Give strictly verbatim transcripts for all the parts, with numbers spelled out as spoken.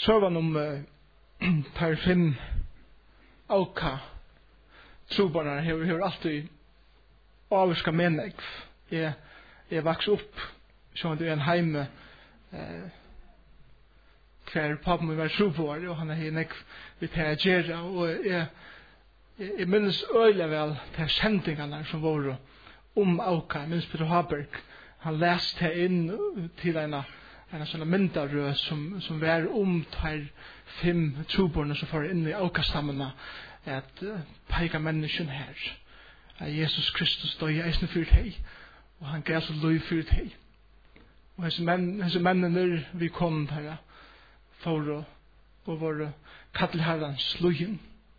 Søvan om uh, tar fem auka trobarnar hever, hever alltid avvirka menegv. Jeg, jeg vaks opp sånn det er en heime eh, hver pappa min var trobar og han er nekv vi tar gjerra og jeg, jeg, jeg minnes øyla vel til sendingarna som var om auka. Jeg minnes Peter Haberg han leste inn til en en sånn myndarød som, som var om tar fem trobarna som får inn i aukastammerna at uh, peika mennesken her at Jesus Kristus døy eisne fyrt hei og han gav så løy fyrt hei og hese, menn, hese mennene vi kom her for å og var kattel herrans løyen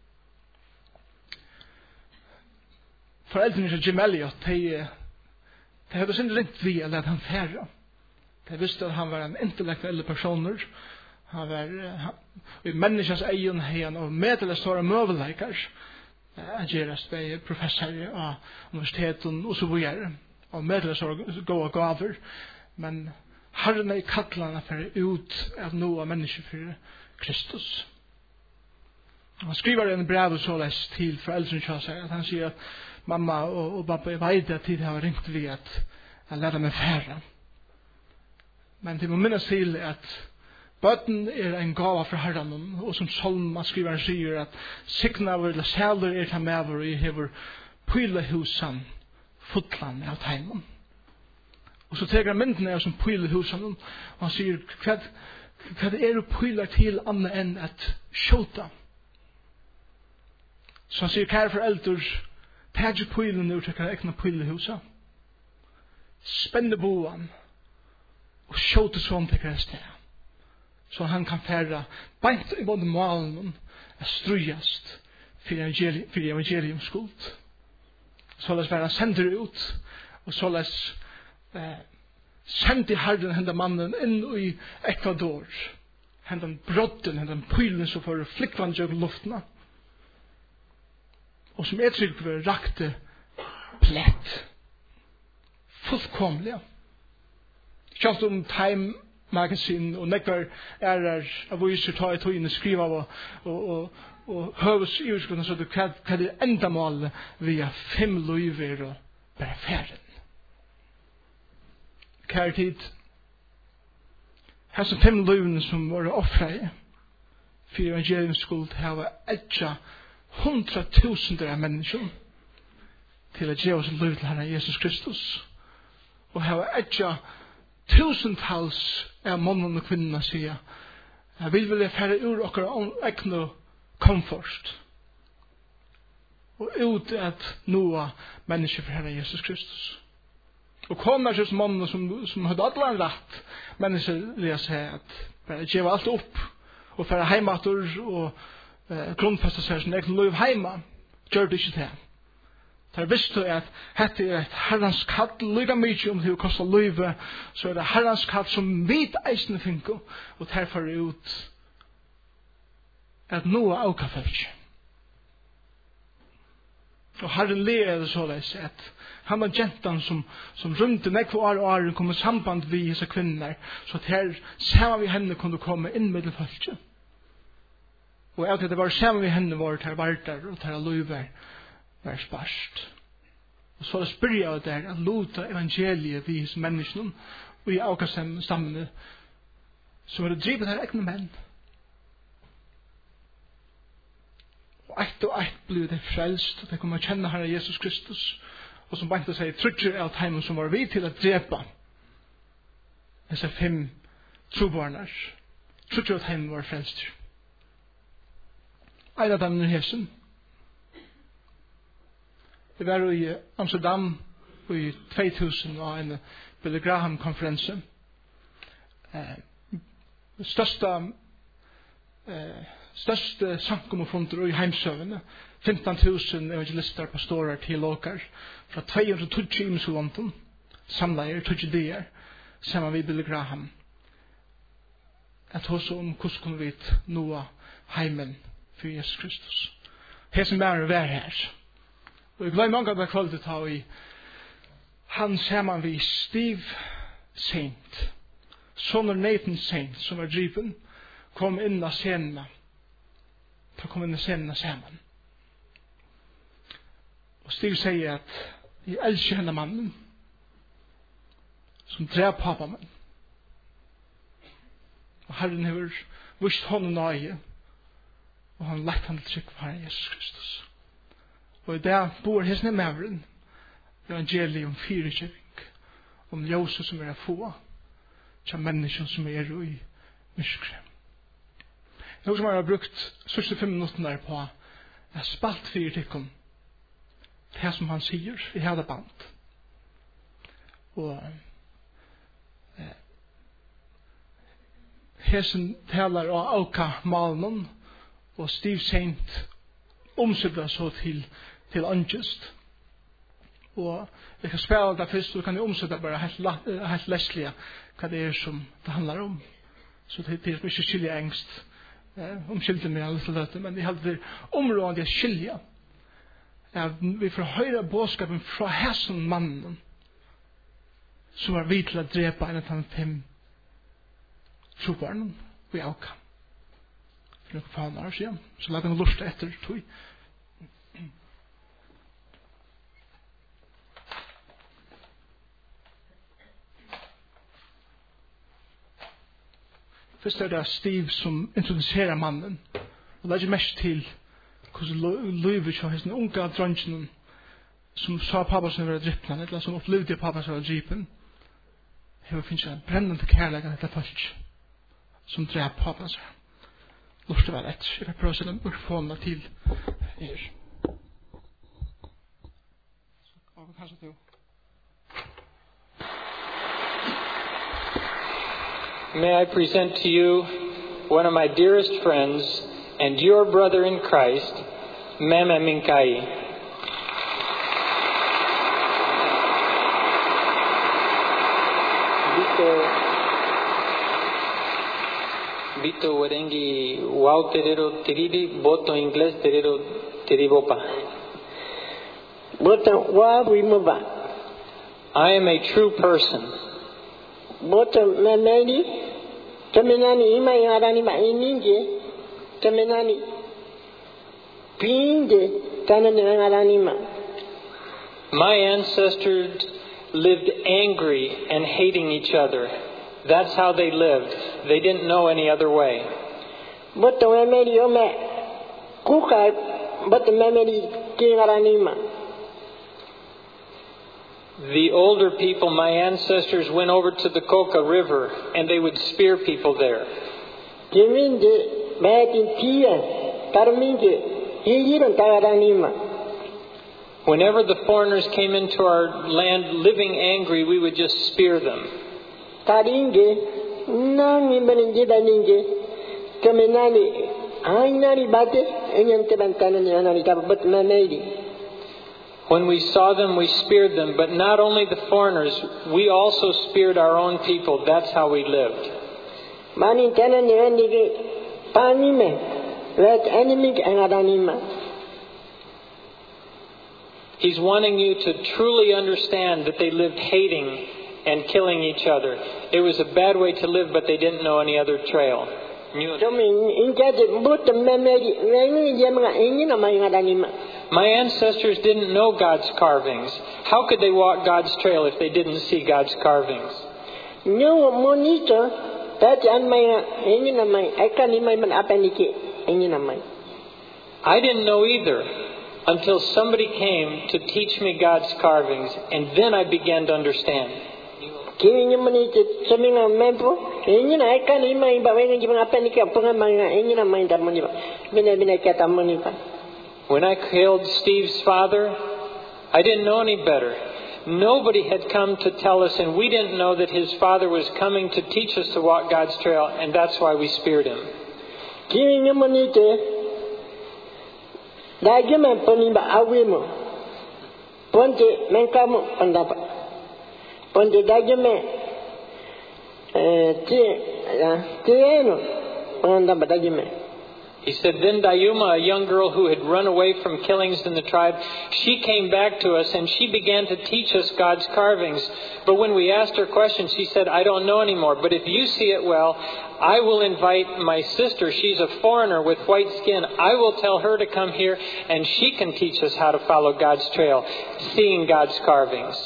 foreldrene til Jim Elliot de, de hadde sin ringt vi eller at han færre. De visste at han var en intellektuell person. Han var han, i menneskens egen hen og medelig store møvelikar. Han gerast bei professor av universiteten og så videre. Og medelig store gode gaver. Men Herren er i kattlene for ut av noe mennesker for Kristus. Han skriver en brev såleis til foreldrene til seg at han sier at mamma og, og pappa, jeg vet at de har ringt vi at jeg lærte meg færre. Men det må minnes til at bøten er en gava fra Herren, og som Salma skriver sier at signaver eller sæler er ta med og i hever pylehusen fotland av teimen. Og så teker han mynden av som pylehusen, og han sier hva, hva det er å pyler til annet enn at skjota. Så han sier kære foreldre, tag i pylen og teker ekne pylehusen. Spenne boan, og skjåte sånn til Kristi. Så han kan fære beint i både malen og strujast for evangelium, for evangelium skuld. Så les være han sender ut, og så les eh, sender herren henda mannen inn i Ecuador. Henda brotten, henda pylen som får flikkvann jøg luftene. Og som er trygg på rakte plett. Fullkomlig. Kjalt om Time Magazine og nekvar er av viser ta i togene skriva og, og, og, og høves i urskunnen så hva, hva det enda målet via fem løyver og bare færen. Kære tid, her som fem løyvene som var offret for evangeliums skuld har etja hundra tusender av mennesker til at gjøre oss løyv til Herren Jesus Kristus og har etja tusentals av mannen og kvinnerne sier jeg vil vilja fære ur okkar ekne komfort og ut at noa mennesker for Herren Jesus Kristus. Og kona er just mannen som, som hadde alle en rett mennesker vil jeg si at bare gjeva alt opp og fære heimater og eh, grunnfesta seg som ekne liv heima gjør det ikke til. Der visste at dette er et herrens kall, lyga mykje om det å kosta løyve, så er det herrens kall som vit eisne finko, og derfor er ut at noe auka følge. Og herren le er det såleis at han var gentan som, som rundt nekvo år og år kom i samband vi hese kvinner, så at her sammen vi henne kunne komme inn med det følge. Og at det var sammen vi henne var til vartar og til løyver, vær sparst. Og så spyr jeg der at lota evangeliet vis menneskene og i aukastamene som er drivet her ekne menn. Og eit og eit blir det frelst og det kommer å kjenne Herre Jesus Kristus og som bant å si trutcher av teimen som var vi til å drepa disse fem trobarnar. Trutcher av teimen var frelst. Ein av dem er hesen. Det var i Amsterdam i två tusen og en Billy Graham-konferense. Eh, største, eh, største samkommufunder i heimsøvene. femten tusen evangelister, pastorer, teologer fra to hundre og tjue imenskolonten. Samleier, tjue dier, sammen med Billy Graham. At hos om hvordan kunne vi nå heimen for Jesus Kristus. Hesen bærer vær her. Og jeg gleder mange av det kvalitet ta i han sammen vi Steve Saint, soner Nathan Saint, som er driven, kom inn av scenene. De kom inn av scenene sammen. Og Stig sier at jeg elsker henne mannen som drev pappa min. Og Herren har vist hånden nøye og han lagt han til trykk for Herren Jesus Kristus. Og i det bor hesne mævren evangeliet om fyrekjøring, om ljøse som er å få, til mennesker som er i myskre. Noe som jeg har brukt sørste fem minutter der på er spalt fyretikken det som han sier i hele band. Og eh, hesen taler av auka malen og Steve Saint omsøtter så til, til angest. Og jeg kan spille det først, og kan jeg omsøtte bare helt, helt leslige hva det er som det handler om. Så det er ikke skilje engst eh, omskylder meg alle til dette, men det er det området jeg skiljer. Ja, vi får høre bådskapen fra hessen mannen som var vidt til å drepe en av de fem trobarnen og i auka. For noen faen år siden. Så la den lusta etter tog. Først er det Steve som introduserer mannen og legger mest til hvordan livet av hessen unga dronjen som sa pappa som var drippna eller som opplevde pappa som var drippen hever finnes en brennende kærlighet etter folk som drev pappa seg. Lort det var rett. Jeg vil prøve å se den urfånene til er. Og kanskje du. May I present to you one of my dearest friends and your brother in Christ, Meme Minkai. Vito Vito Warengi Wow Terero Tiridi Boto Inglés Terero Tiribopa. Boto Wa Wimoba. I am a true person. Boto Memedi Temenani Ima Yarani Ma Ininge Temenani Pinde Tanani Ma. My ancestors lived angry and hating each other. That's how they lived. They didn't know any other way. Boto Memedi Ome Kuka Boto Memedi Kingaranima. The older people, my ancestors, went over to the Coca River and they would spear people there. Whenever the foreigners came into our land living angry, we would just spear them. When we saw them, we speared them. But not only the foreigners, we also speared our own people. That's how we lived. He's wanting you to truly understand that they lived hating and killing each other. It was a bad way to live, but they didn't know any other trail. My ancestors didn't know God's carvings. How could they walk God's trail if they didn't see God's carvings? I didn't know either until somebody came to teach me God's carvings, and then I began to understand. When I killed Steve's father, I didn't know any better. Nobody had come to tell us, and we didn't know that his father was coming to teach us to walk God's trail, and that's why we speared him. He said, then Dayuma, a young girl who had run away from killings in the tribe, she came back to us and she began to teach us God's carvings. But when we asked her questions, she said, I don't know anymore. But if you see it well, I will invite my sister. She's a foreigner with white skin. I will tell her to come here and she can teach us how to follow God's trail, seeing God's carvings.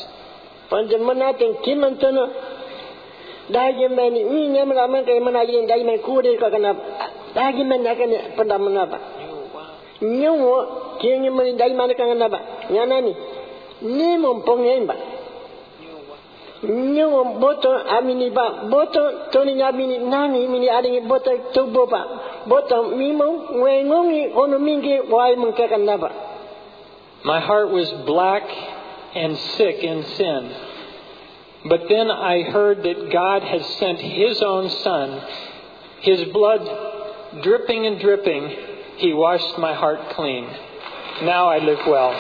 Dagimen akan pendamana ba. Nyowo kini men dai mana kan ba. Nyana ni. Ni mon pongen ba. Nyowo boto amini ba. Boto toni nyabini nani mini adingi boto tubo ba. Boto mimo wengongi ono mingi wai mengkakan ba. My heart was black and sick in sin. But then I heard that God had sent His own Son. His blood dripping and dripping, He washed my heart clean. Now I live well.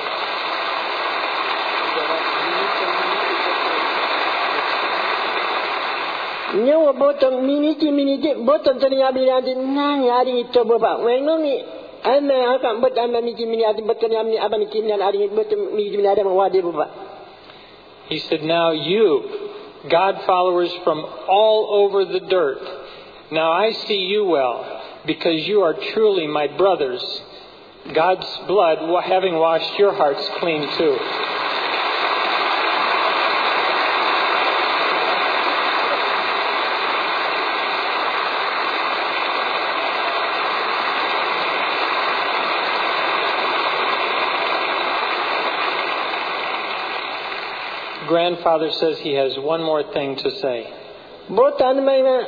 Nyawa botong miniti miniti botong tanya binati nang hari itu bapa. Wengongi ame akan bot ame miniti minati botong ame abang miniti minati hari botong miniti minati abang wadi bapa. He said, now you, God followers from all over the dirt, now I see you well, because you are truly my brothers. God's blood having washed your hearts clean too. Grandfather says he has one more thing to say. Botan mana?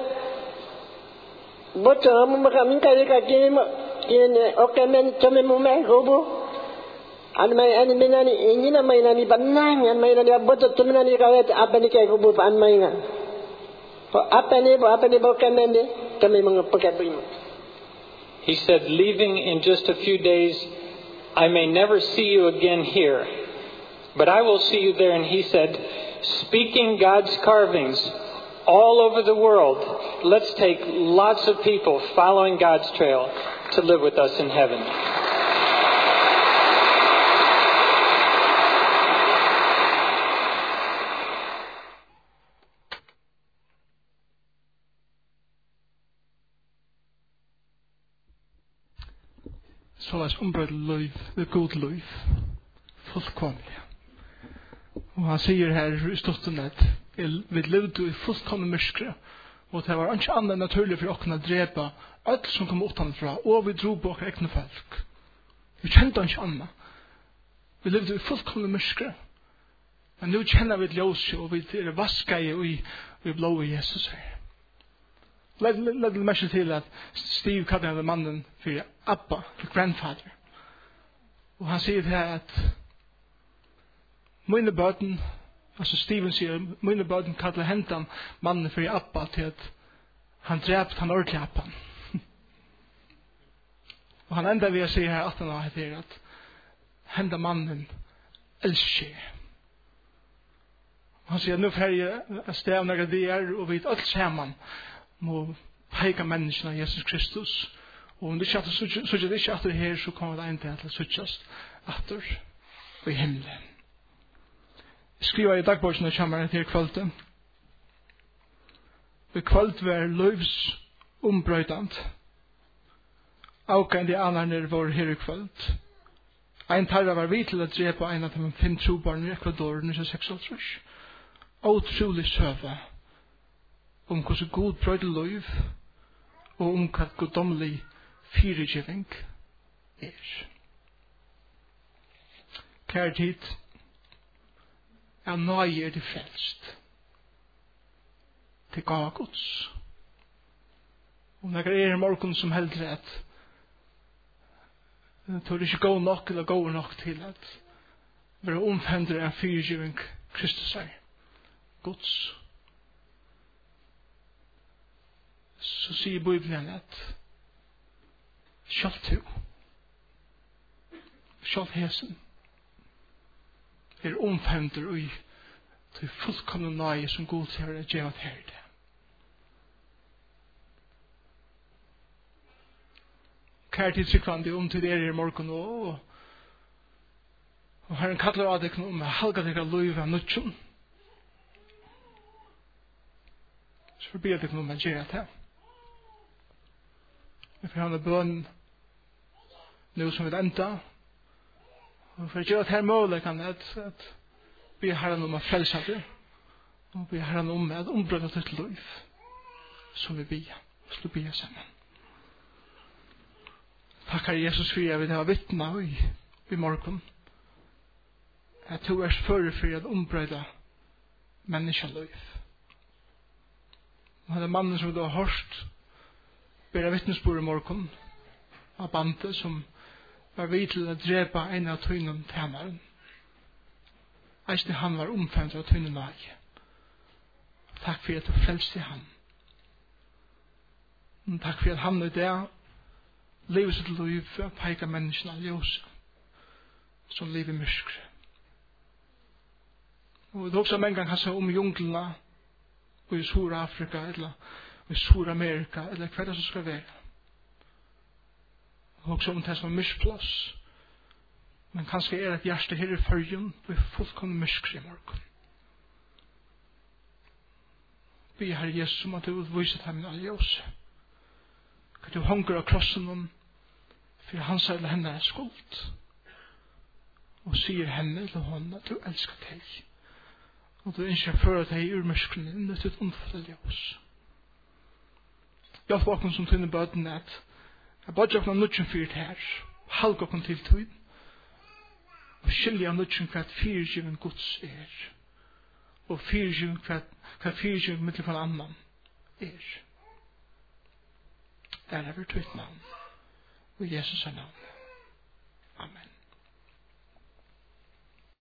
Botan maka minta mereka kirim kirim okamen cuma mumai gobo. An mai an menani ini na mai nani banang an mai nani botan cuma nani kawat apa ni kaya gobo an mai nga. Apa ni apa ni okamen ni kami mengapakai prima. He said, leaving in just a few days, I may never see you again here, but I will see you there. And he said, speaking God's carvings all over the world, let's take lots of people following God's trail to live with us in heaven. Så er ombrød løyv, det er god løyv, fullkomlig. Og han sier her i stotten at vi levde i fullkomlig mørskre, og det var ikke annet naturlig for å kunne drepe alt som kom utenfra, og vi dro på våre egne folk. Vi kjente ikke annet. Vi levde i fullkomlig mørskre. Men nå kjenner vi et ljøse, og vi er vasket i, i blå i Jesus her. Læg det mest til at Steve kallar den mannen for Abba, for grandfather. Og han sier det her at mine bøten, altså Steven sier, mine bøten kallar hentan mannen for Abba til at han drept han ordentlig Abba. Og han enda vil si her at han har det at henda mannen elsker. Og han sier, nå får jeg steg når det er, og vi er alt sammen, må peka menneskene av Jesus Kristus. Og om det ikke er så det ikke er her, så kommer det enda til å suttjast atter i himmelen. Jeg skriver i dagboken og kommer til kvelden. I kveld var løyvs ombrøydant. Auka enn de anerne var her i kveld. Ein tarra var vi til å drepe en av de fem trobarn i Ecuador nitton seksogtrýss. Utrolig søve om hvordan god brøyde løyv og om hva goddomlig fyrirgiving er. Kjære tid, er nøye er det frelst til gav Guds. Og når det er i morgen som heldre at det er ikke gå nok eller gå nok til at være omfendere av fyrirgiving Kristus er Guds. Så sier Bibelen at sjalt du, sjalt hesen, er omfemter og til fullkomne nøye som god til å gjøre til det. kær til tryggvandi om til dere i morgen og og Herren kallar av deg om å halga deg av liv av nødtjon. Så ber jeg deg om å gjøre det. Vi får ha en bønn nå som vi enda. Og for å gjøre det her målet kan jeg at, at be Herren om å frelse deg. Og be Herren om å ombrøde ditt liv. Som vi ber. Så ber jeg sammen. Takk Herre Jesus for jeg vil ha vittna i, i morgen. At du er fører for å ombrøde menneskeliv. Og han er mannen som du har hørt ber av vittnesbord i morgen av bandet som var vidt til å drepe en av tøynen tjeneren. Eisne han var omfemt av tøynen nage. Takk for at du frelste han. Og takk for at han i det lever sitt liv for å peke menneskene av ljøse som lever i myskre. Og det er også en gang kanskje om junglene i Sur-Afrika eller i Sur-Amerika eller hva det som skal være. Og også om det som er myskplass. Men kanskje er et hjerte her i førjen og er fullkomne myskre i morgen. Be Herre Jesus om at du vil vise til min aljøse. At du hunger av krossen om for hans eller henne er skuld. Og sier henne eller henne at du elsker deg. Og du ønsker å føre deg ur myskene inn til et omfattet ljøs. Hjelp åkken som tynner bøten at jeg bare gjør noe nødgjent fyrt her. Halg åkken til tøyd. Og skilje av nødgjent hva et fyrtjøven gods er. Og fyrtjøven hva et fyrtjøven mitt for en annan er. Der er vi tøyt navn. Og Jesus er navn. Amen.